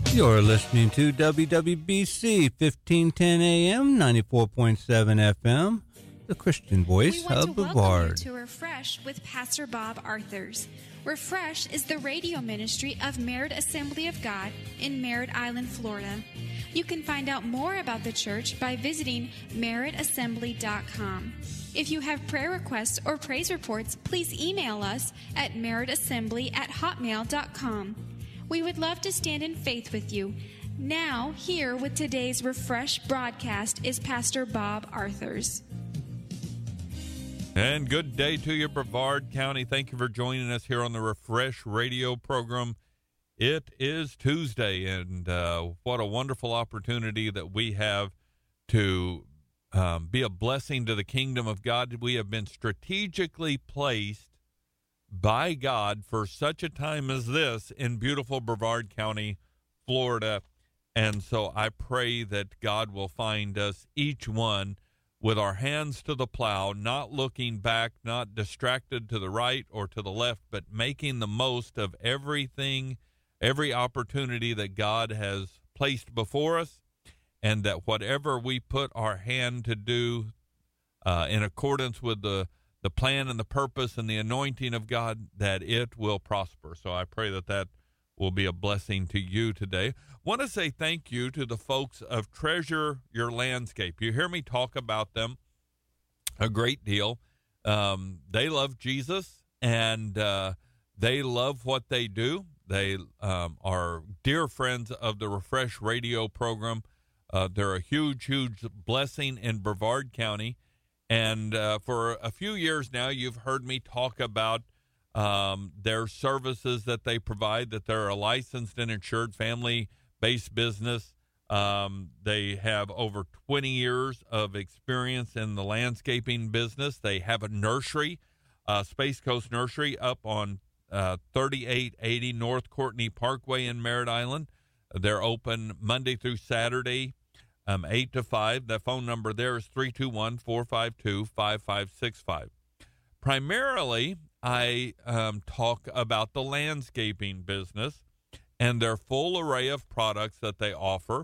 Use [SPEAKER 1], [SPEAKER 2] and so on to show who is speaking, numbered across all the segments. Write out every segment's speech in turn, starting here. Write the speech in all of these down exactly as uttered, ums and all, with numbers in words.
[SPEAKER 1] You're listening to W W B C fifteen ten A M, ninety-four point seven F M, the Christian Voice of Brevard.
[SPEAKER 2] We want to welcome you to Refresh with Pastor Bob Arthurs. Refresh is the radio ministry of Merritt Assembly of God in Merritt Island, Florida. You can find out more about the church by visiting merritt assembly dot com. If you have prayer requests or praise reports, please email us at merritt assembly at hotmail dot com. We would love to stand in faith with you. Now, here with today's Refresh broadcast is Pastor Bob Arthurs.
[SPEAKER 3] And good day to you, Brevard County. Thank you for joining us here on the Refresh radio program. It is Tuesday, and uh, what a wonderful opportunity that we have to um, be a blessing to the kingdom of God. We have been strategically placed by God for such a time as this in beautiful Brevard County, Florida. And so I pray that God will find us, each one, with our hands to the plow, not looking back, not distracted to the right or to the left, but making the most of everything, every opportunity that God has placed before us, and that whatever we put our hand to do uh, in accordance with the the plan and the purpose and the anointing of God, that it will prosper. So I pray that that will be a blessing to you today. Want to say thank you to the folks of Treasure Your Landscape. You hear me talk about them a great deal. Um, they love Jesus, and uh, they love what they do. They um, are dear friends of the Refresh radio program. Uh, they're a huge, huge blessing in Brevard County. And uh, for a few years now, you've heard me talk about um, their services that they provide, that they're a licensed and insured family-based business. Um, they have over twenty years of experience in the landscaping business. They have a nursery, uh, Space Coast Nursery, up on uh, thirty-eight eighty North Courtney Parkway in Merritt Island. They're open Monday through Saturday, Um, eight to five. The phone number there is three two one, four five two, five five six five. Primarily, I um, talk about the landscaping business and their full array of products that they offer,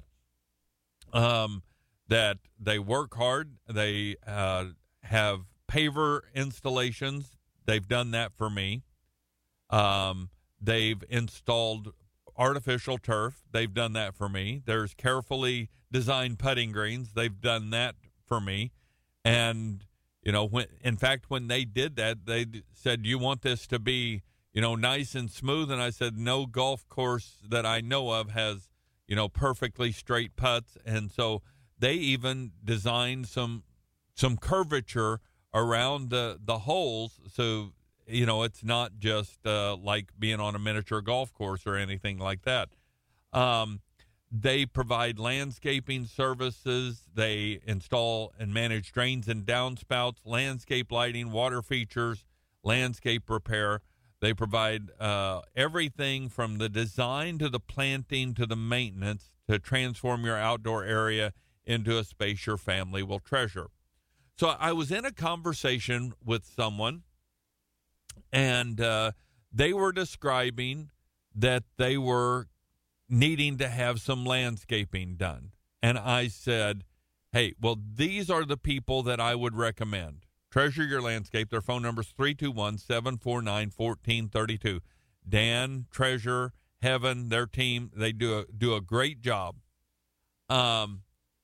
[SPEAKER 3] um, that they work hard. They uh, have paver installations. They've done that for me. Um, they've installed artificial turf. They've done that for me. There's carefully designed putting greens. They've done that for me. And, you know, when, in fact, when they did that, they said, you want this to be, you know, nice and smooth. And I said, no golf course that I know of has, you know, perfectly straight putts. And so they even designed some, some curvature around the, the holes. So, you know, it's not just uh, like being on a miniature golf course or anything like that. Um, they provide landscaping services. They install and manage drains and downspouts, landscape lighting, water features, landscape repair. They provide uh, everything from the design to the planting to the maintenance to transform your outdoor area into a space your family will treasure. So I was in a conversation with someone, and uh, they were describing that they were needing to have some landscaping done. And I said, hey, well, these are the people that I would recommend. Treasure Your Landscape. Their phone number is three two one, seven four nine, one four three two. Dan, Treasure, Heaven, their team, they do a, do a great job. Um,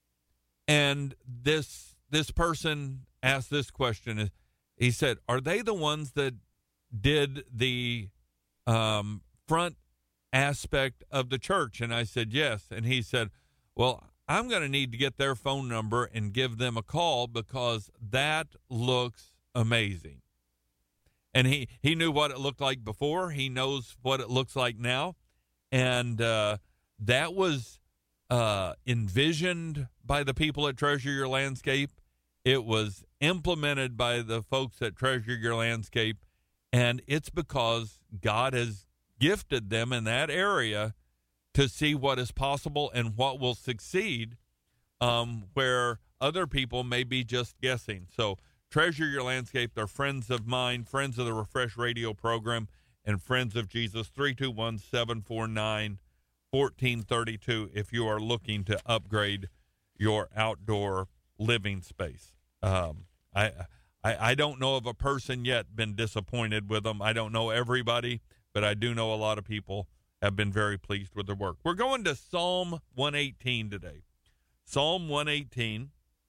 [SPEAKER 3] and this this person asked this question. He said, are they the ones that did the um, front aspect of the church? And I said, yes. And he said, well, I'm going to need to get their phone number and give them a call because that looks amazing. And he, he knew what it looked like before. He knows what it looks like now. And uh, that was uh, envisioned by the people at Treasure Your Landscape. It was implemented by the folks at Treasure Your Landscape. And it's because God has gifted them in that area to see what is possible and what will succeed, um, where other people may be just guessing. So Treasure Your Landscape, they're friends of mine, friends of the Refresh radio program, and friends of Jesus. Three two one, seven four nine, fourteen thirty-two if you are looking to upgrade your outdoor living space. Um, I, I I don't know of a person yet been disappointed with them. I don't know everybody, but I do know a lot of people have been very pleased with their work. We're going to Psalm one eighteen today. Psalm one eighteen,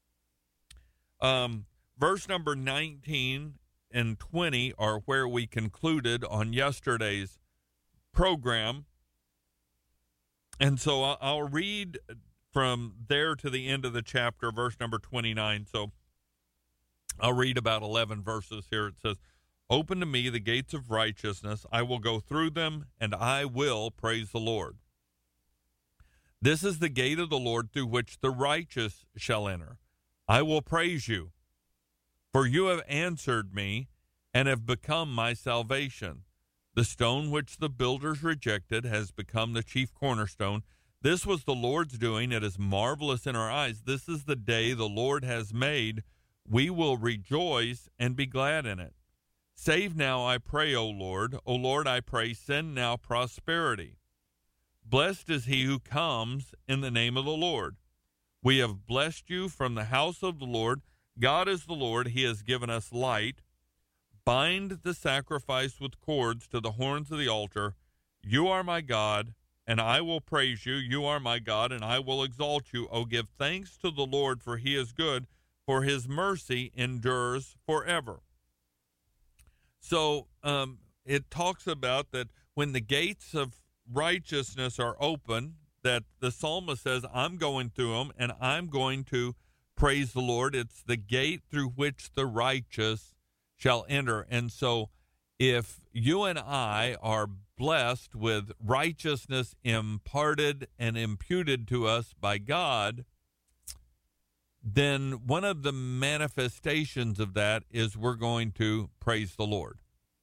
[SPEAKER 3] um, verse number nineteen and twenty are where we concluded on yesterday's program. And so I'll read from there to the end of the chapter, verse number twenty-nine. So I'll read about eleven verses here. It says, "Open to me the gates of righteousness. I will go through them, and I will praise the Lord. This is the gate of the Lord through which the righteous shall enter. I will praise you, for you have answered me and have become my salvation. The stone which the builders rejected has become the chief cornerstone. This was the Lord's doing. It is marvelous in our eyes. This is the day the Lord has made. We will rejoice and be glad in it. Save now, I pray, O Lord. O Lord, I pray, send now prosperity. Blessed is he who comes in the name of the Lord. We have blessed you from the house of the Lord. God is the Lord. He has given us light. Bind the sacrifice with cords to the horns of the altar. You are my God, and I will praise you. You are my God, and I will exalt you. Oh, give thanks to the Lord, for he is good, for his mercy endures forever." So um, it talks about that when the gates of righteousness are open, that the psalmist says, I'm going through them, and I'm going to praise the Lord. It's the gate through which the righteous shall enter. And so if you and I are blessed with righteousness imparted and imputed to us by God, then one of the manifestations of that is we're going to praise the Lord.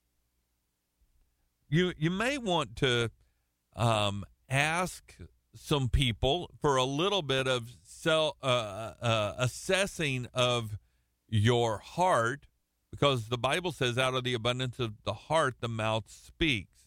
[SPEAKER 3] You you may want to um, ask some people for a little bit of self, uh, uh, assessing of your heart, because the Bible says out of the abundance of the heart, the mouth speaks.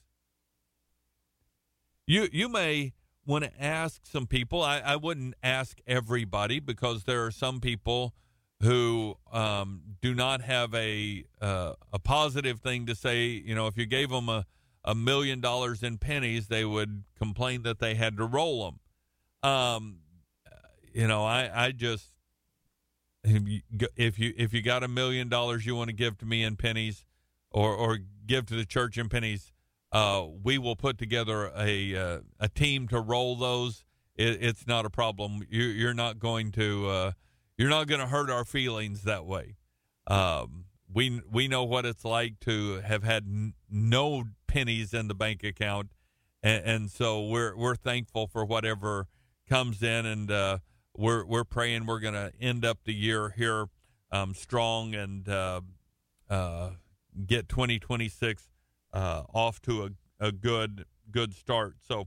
[SPEAKER 3] You, you may want to ask some people. I, I wouldn't ask everybody, because there are some people who um, do not have a uh, a positive thing to say. You know, if you gave them a, a million dollars in pennies, they would complain that they had to roll them. Um, you know, I, I just, if you, if you if you got a million dollars you want to give to me in pennies, or, or give to the church in pennies, Uh, we will put together a uh, a team to roll those. It, it's not a problem. You, you're not going to uh, you're not going to hurt our feelings that way. Um, we we know what it's like to have had n- no pennies in the bank account, and, and so we're we're thankful for whatever comes in, and uh, we're we're praying we're going to end up the year here um, strong and uh, uh, get twenty twenty-six. Uh, off to a, a good good start. So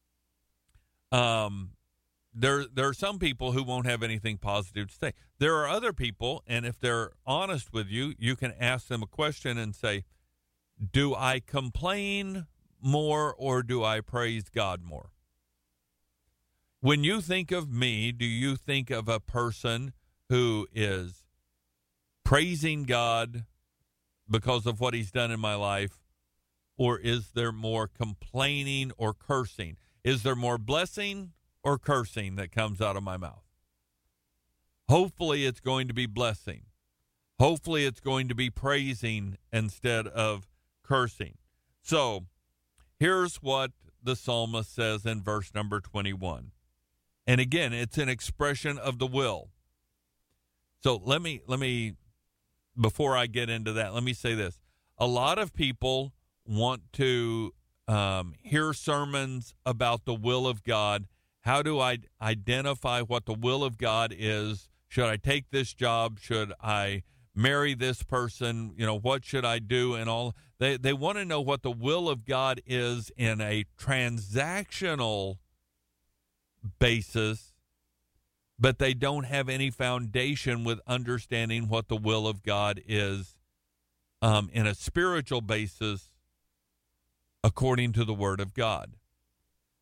[SPEAKER 3] um, there there are some people who won't have anything positive to say. There are other people, and if they're honest with you, you can ask them a question and say, do I complain more or do I praise God more? When you think of me, do you think of a person who is praising God because of what he's done in my life? Or is there more complaining or cursing? Is there more blessing or cursing that comes out of my mouth? Hopefully it's going to be blessing. Hopefully it's going to be praising instead of cursing. So here's what the psalmist says in verse number twenty-one. And again, it's an expression of the will. So let me, let me, before I get into that, let me say this. A lot of people want to um, hear sermons about the will of God. How do I identify what the will of God is? Should I take this job? Should I marry this person? You know, what should I do? And all they they want to know what the will of God is in a transactional basis, but they don't have any foundation with understanding what the will of God is um, in a spiritual basis, according to the Word of God.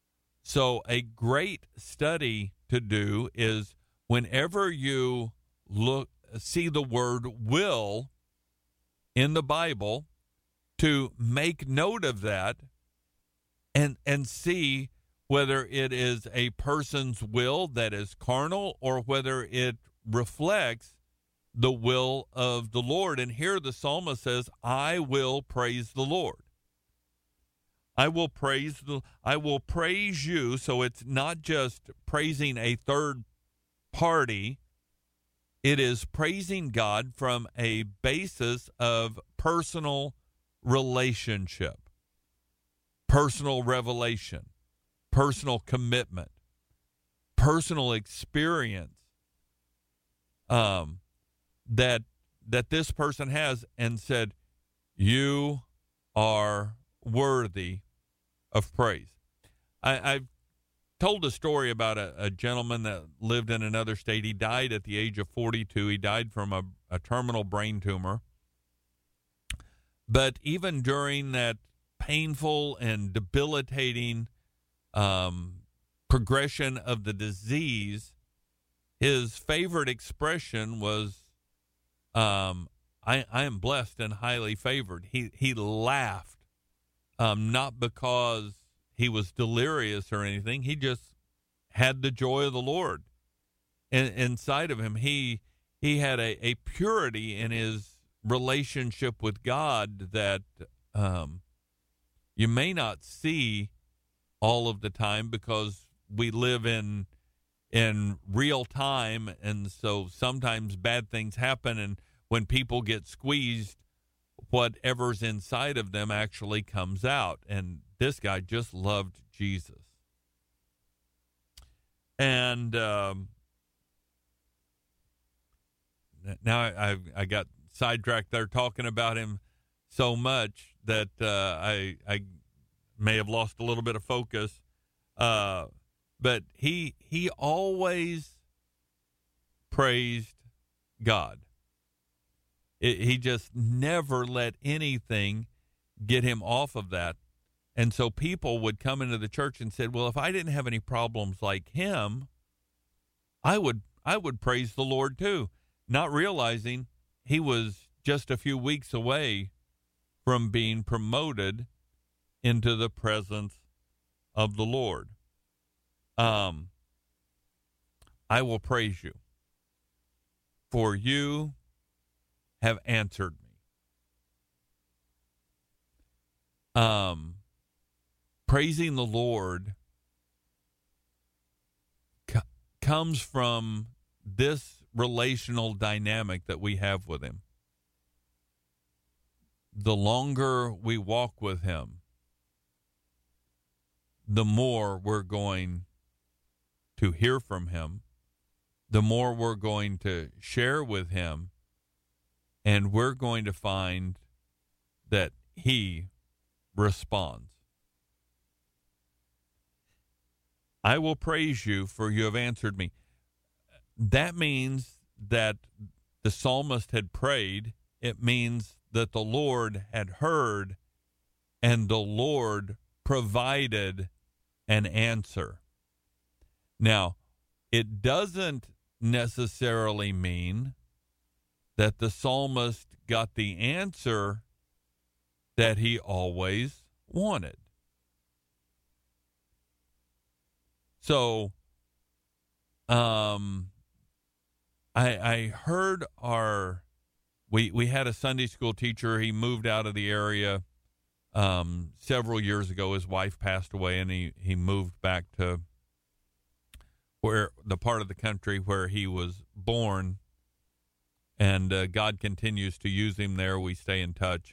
[SPEAKER 3] So a great study to do is whenever you look, see the word will in the Bible, to make note of that and and see whether it is a person's will that is carnal or whether it reflects the will of the Lord. And here the psalmist says, I will praise the Lord. I will praise the I will praise you. So it's not just praising a third party. It is praising God from a basis of personal relationship, personal revelation, personal commitment, personal experience um, that that this person has, and said, you are worthy of praise. I, I've told a story about a, a gentleman that lived in another state. He died at the age of forty-two. He died from a, a terminal brain tumor. But even during that painful and debilitating um, progression of the disease, his favorite expression was, um, I, I am blessed and highly favored. He, he laughed, um, not because he was delirious or anything. He just had the joy of the Lord in, inside of him. He, he had a, a purity in his relationship with God that um, you may not see all of the time, because we live in in real time, and so sometimes bad things happen, and when people get squeezed, whatever's inside of them actually comes out. And this guy just loved Jesus. And um, now I, I I got sidetracked there talking about him so much that uh, I I may have lost a little bit of focus. Uh, but he he always praised God. It, he just never let anything get him off of that. And so people would come into the church and said, well, if I didn't have any problems like him, I would I would praise the Lord too, not realizing he was just a few weeks away from being promoted into the presence of the Lord. Um, I will praise you, for you have answered me. Um, praising the Lord co- comes from this relational dynamic that we have with him. The longer we walk with him, the more we're going to hear from him, the more we're going to share with him, and we're going to find that he responds. I will praise you, for you have answered me. That means that the psalmist had prayed. It means that the Lord had heard, and the Lord provided an answer. Now, it doesn't necessarily mean that the psalmist got the answer that he always wanted. So, um, I, I heard our, we, we had a Sunday school teacher. He moved out of the area um, several years ago. His wife passed away, and he, he moved back to where the part of the country where he was born. And uh, God continues to use him there. We stay in touch.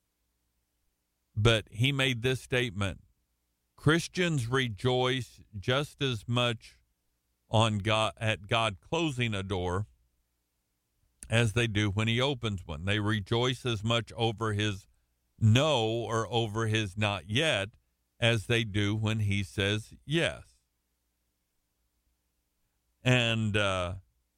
[SPEAKER 3] But he made this statement: Christians rejoice just as much on God at God closing a door as they do when he opens one. They rejoice as much over his no or over his not yet as they do when he says yes. And uh,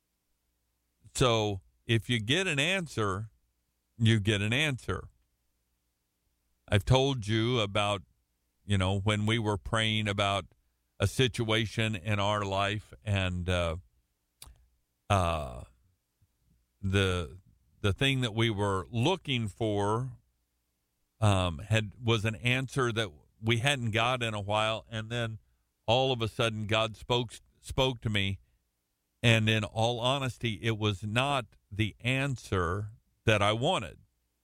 [SPEAKER 3] so if you get an answer, you get an answer. I've told you about, you know, when we were praying about a situation in our life, and uh, uh, the the thing that we were looking for um, had was an answer that we hadn't got in a while, and then all of a sudden God spoke spoke to me, and in all honesty, it was not the answer that I wanted,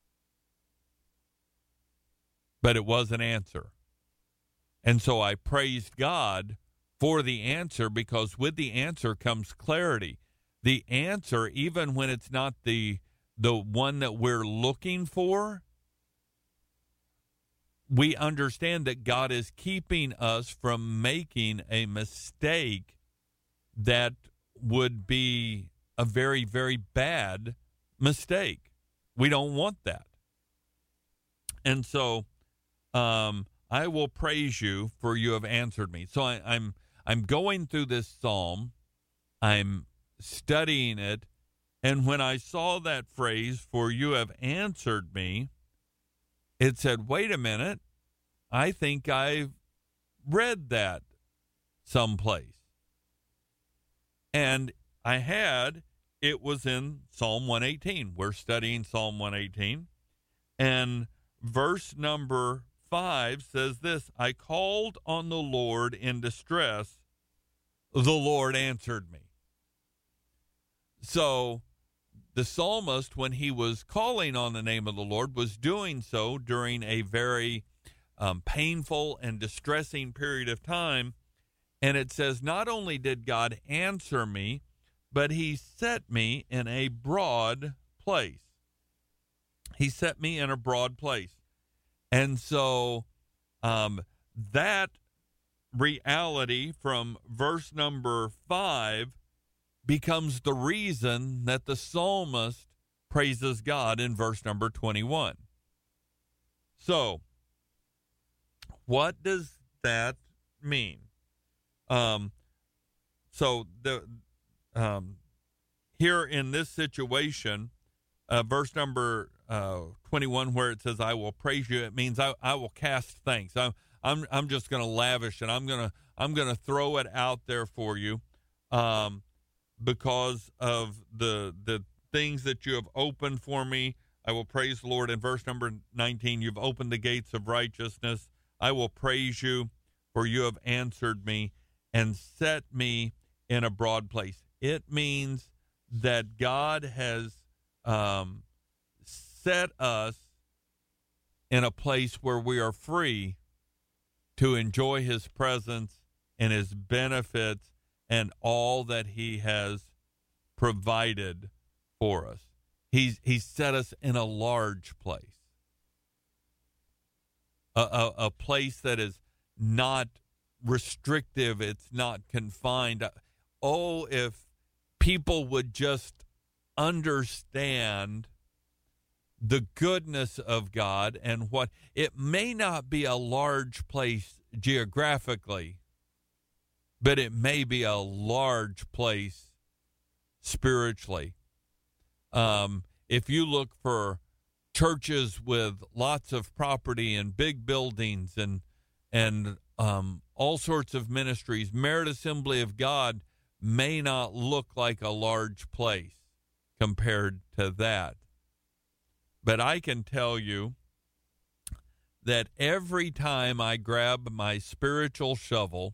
[SPEAKER 3] but it was an answer. And so I praised God for the answer, because with the answer comes clarity. The answer, even when it's not the the one that we're looking for, we understand that God is keeping us from making a mistake that would be a very, very bad mistake. We don't want that. And so um, I will praise you, for you have answered me. So I, I'm I'm going through this psalm. I'm studying it. And when I saw that phrase, for you have answered me, it said, wait a minute, I think I've read that someplace. And I had, it was in Psalm one eighteen. We're studying Psalm one eighteen. And verse number five says this: I called on the Lord in distress. The Lord answered me. So the psalmist, when he was calling on the name of the Lord, was doing so during a very um, painful and distressing period of time. And it says, not only did God answer me, but he set me in a broad place. He set me in a broad place. And so um, that reality from verse number five becomes the reason that the psalmist praises God in verse number twenty-one. So, what does that mean? Um, so the um, here in this situation, uh, verse number uh, twenty-one, where it says, "I will praise you," it means I, I will cast thanks. I'm I'm I'm just going to lavish it. I'm gonna I'm gonna throw it out there for you, um, because of the the things that you have opened for me. I will praise the Lord. In verse number nineteen, you've opened the gates of righteousness. I will praise you, for you have answered me and set me in a broad place. It means that God has um, set us in a place where we are free to enjoy his presence and his benefits and all that he has provided for us. He's, he's set us in a large place, a, a, a place that is not restrictive. It's not confined. Oh, if people would just understand the goodness of God and what it may not be a large place geographically, but it may be a large place spiritually. Um, if you look for churches with lots of property and big buildings and and um, all sorts of ministries, Merit Assembly of God may not look like a large place compared to that. But I can tell you that every time I grab my spiritual shovel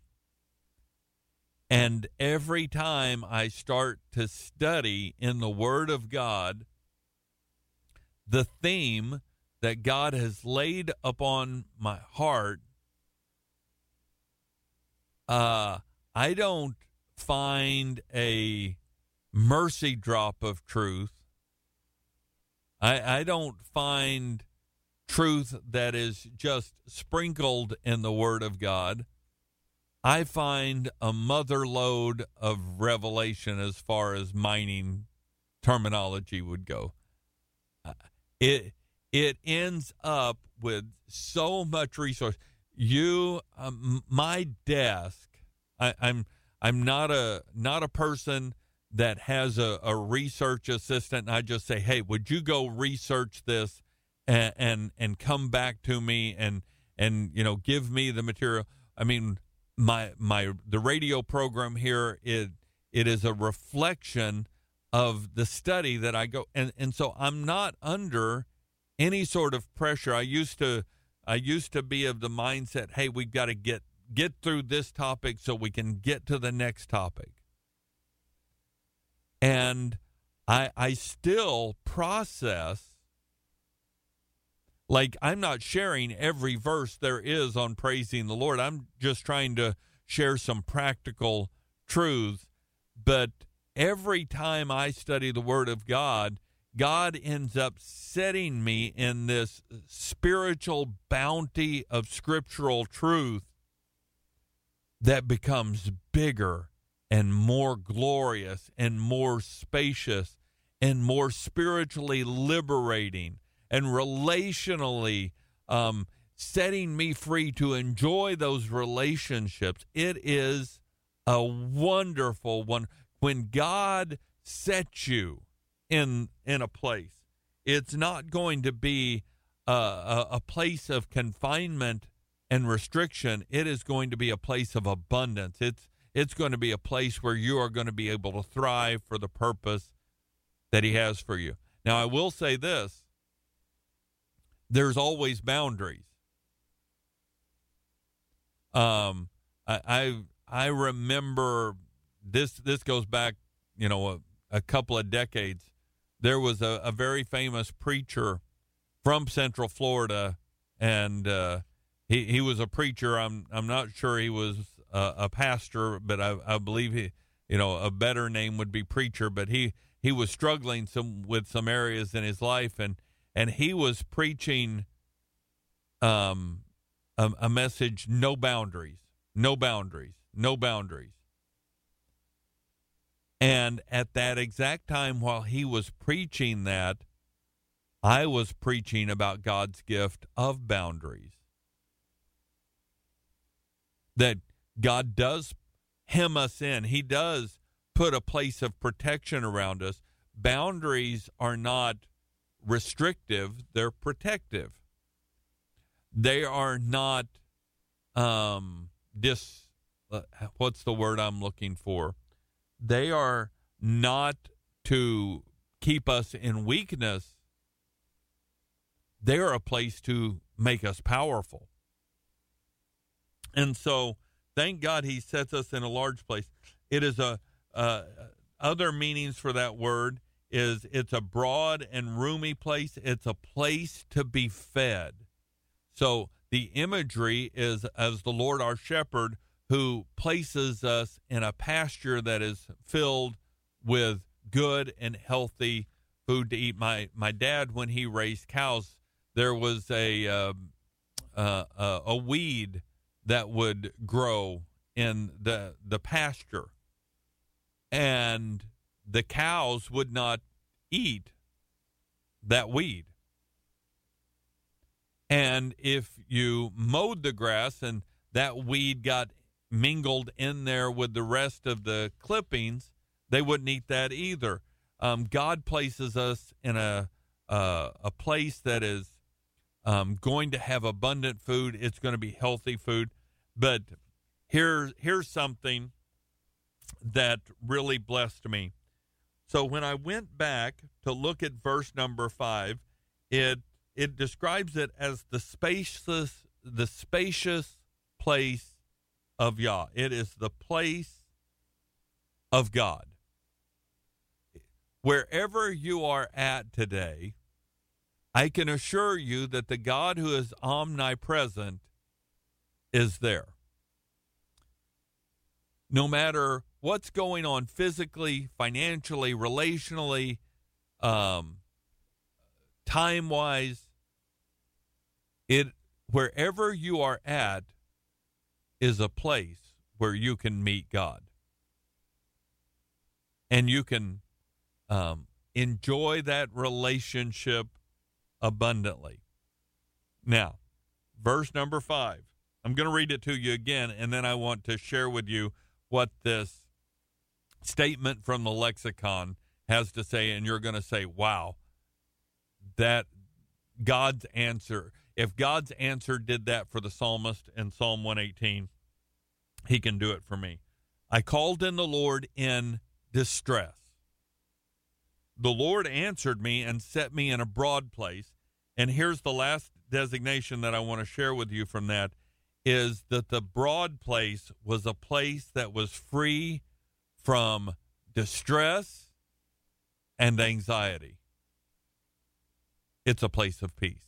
[SPEAKER 3] and every time I start to study in the Word of God the theme that God has laid upon my heart, uh, I don't find a mercy drop of truth. I, I don't find truth that is just sprinkled in the Word of God. I find a mother lode of revelation as far as mining terminology would go. Uh, it it ends up with so much resource. You, um, my desk. I, I'm I'm not a not a person that has a, a research assistant, and I just say, hey, would you go research this and, and and come back to me and and you know give me the material. I mean, my my the radio program here, it it is a reflection of the study that I go, and and so I'm not under any sort of pressure. I used to I used to be of the mindset, hey, we've got to get get through this topic so we can get to the next topic. And I I still process, like, I'm not sharing every verse there is on praising the Lord. I'm just trying to share some practical truths. But every time I study the Word of God, God ends up setting me in this spiritual bounty of scriptural truth that becomes bigger and more glorious and more spacious and more spiritually liberating and relationally um, setting me free to enjoy those relationships. It is a wonderful one. When God sets you in in a place, it's not going to be a, a, a place of confinement and restriction. It is going to be a place of abundance. It's it's going to be a place where you are going to be able to thrive for the purpose that he has for you. Now, I will say this. There's always boundaries. Um, I I, I remember this. This goes back, you know, a, a couple of decades. There was a, a very famous preacher from Central Florida, and uh, he he was a preacher. I'm I'm not sure he was a, a pastor, but I I believe he, you know, a better name would be preacher. But he he was struggling some with some areas in his life, and. And he was preaching um, a, a message, no boundaries, no boundaries, no boundaries. And at that exact time while he was preaching that, I was preaching about God's gift of boundaries. That God does hem us in. He does put a place of protection around us. Boundaries are not restrictive, they're protective. They are not um dis uh, what's the word I'm looking for? They are not to keep us in weakness. They are a place to make us powerful. And so thank God he sets us in a large place. It is a uh, other meanings for that word is it's a broad and roomy place. It's a place to be fed. So the imagery is as the Lord our shepherd who places us in a pasture that is filled with good and healthy food to eat. My my dad, when he raised cows, there was a uh, uh, uh, a weed that would grow in the the pasture, and the cows would not eat that weed. And if you mowed the grass and that weed got mingled in there with the rest of the clippings, they wouldn't eat that either. Um, God places us in a uh, a place that is um, going to have abundant food. It's going to be healthy food. But here, here's something that really blessed me. So when I went back to look at verse number five, it it describes it as the spacious the spacious place of Yah. It is the place of God. Wherever you are at today, I can assure you that the God who is omnipresent is there. No matter what's going on physically, financially, relationally, um, time-wise, it wherever you are at is a place where you can meet God. And you can um, enjoy that relationship abundantly. Now, verse number five. I'm going to read it to you again, and then I want to share with you what this statement from the lexicon has to say, and you're going to say, wow, that God's answer, if God's answer did that for the psalmist in Psalm one eighteen, he can do it for me. I called in the Lord in distress. The Lord answered me and set me in a broad place. And here's the last designation that I want to share with you from that, is that the broad place was a place that was free from distress and anxiety. It's a place of peace.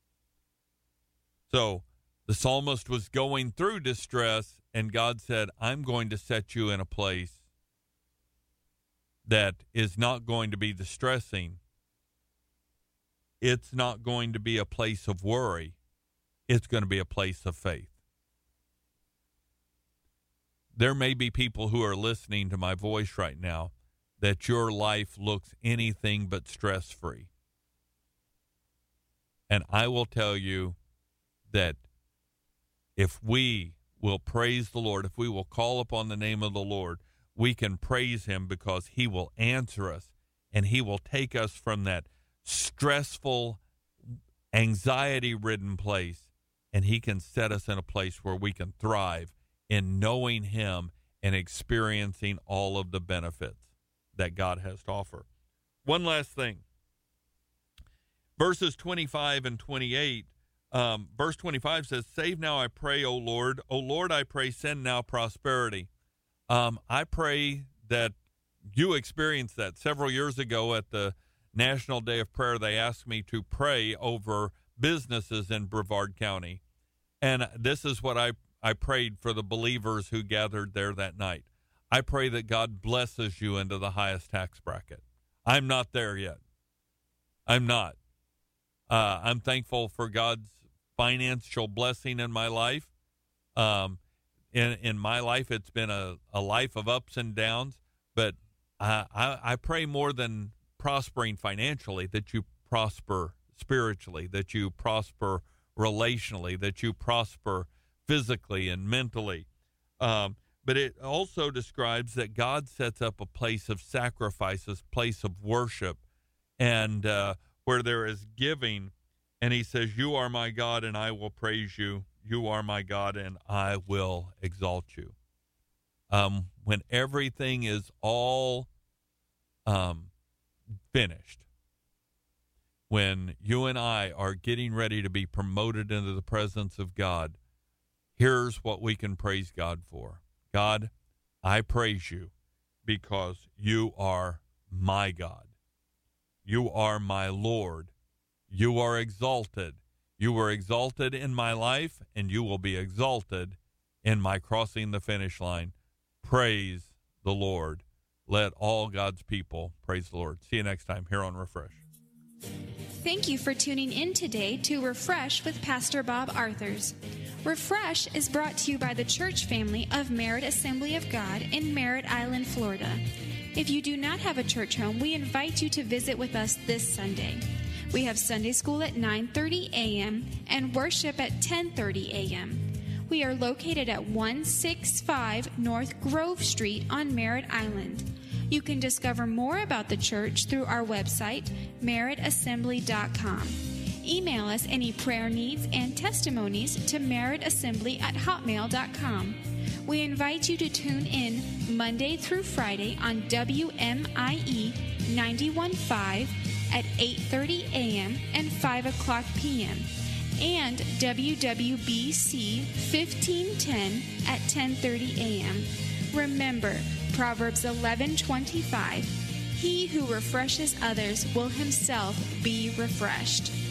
[SPEAKER 3] So the psalmist was going through distress, and God said, I'm going to set you in a place that is not going to be distressing. It's not going to be a place of worry. It's going to be a place of faith. There may be people who are listening to my voice right now that your life looks anything but stress-free. And I will tell you that if we will praise the Lord, if we will call upon the name of the Lord, we can praise him because he will answer us, and he will take us from that stressful, anxiety-ridden place, and he can set us in a place where we can thrive in knowing him and experiencing all of the benefits that God has to offer. One last thing. Verses twenty-five and twenty-eight, um, verse twenty-five says, Save now, I pray, O Lord. O Lord, I pray, send now prosperity. Um, I pray that you experienced that. Several years ago at the National Day of Prayer, they asked me to pray over businesses in Brevard County. And this is what I, I prayed for the believers who gathered there that night. I pray that God blesses you into the highest tax bracket. I'm not there yet. I'm not. Uh, I'm thankful for God's financial blessing in my life. Um, in in my life, it's been a, a life of ups and downs, but I, I, I pray more than prospering financially, that you prosper spiritually, that you prosper relationally, that you prosper physically and mentally. Um, but it also describes that God sets up a place of sacrifices, place of worship, and uh, where there is giving, and he says, you are my God, and I will praise you. You are my God, and I will exalt you. Um, when everything is all um, finished, when you and I are getting ready to be promoted into the presence of God, here's what we can praise God for. God, I praise you because you are my God. You are my Lord. You are exalted. You were exalted in my life, and you will be exalted in my crossing the finish line. Praise the Lord. Let all God's people praise the Lord. See you next time here on Refresh.
[SPEAKER 2] Thank you for tuning in today to Refresh with Pastor Bob Arthurs. Refresh is brought to you by the church family of Merritt Assembly of God in Merritt Island, Florida. If you do not have a church home, we invite you to visit with us this Sunday. We have Sunday school at nine thirty a.m. and worship at ten thirty a.m. We are located at one sixty-five North Grove Street on Merritt Island. You can discover more about the church through our website, merritt assembly dot com. Email us any prayer needs and testimonies to merrittassembly at hotmail dot com. We invite you to tune in Monday through Friday on W M I E ninety-one point five at eight thirty a.m. and five o'clock p.m. and W W B C fifteen ten at ten thirty a.m. Remember, Proverbs eleven twenty-five, he who refreshes others will himself be refreshed.